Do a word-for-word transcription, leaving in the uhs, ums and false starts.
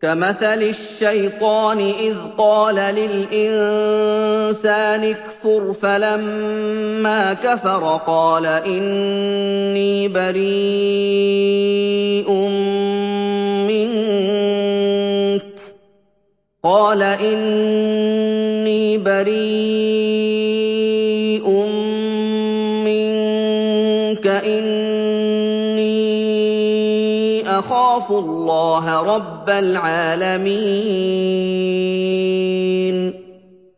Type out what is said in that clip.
كَمَثَلِ الشَّيْطَانِ إِذْ قَالَ لِلْإِنسَانِ اكْفُرْ فَلَمَّا كَفَرَ قَالَ إِنِّي بَرِيءٌ مِّنكَ قَالَ إِنِّي بَرِيءٌ مِّنكَ إِنِّي أَخَافُ اللَّهَ رَبَّ الْعَالَمِينَ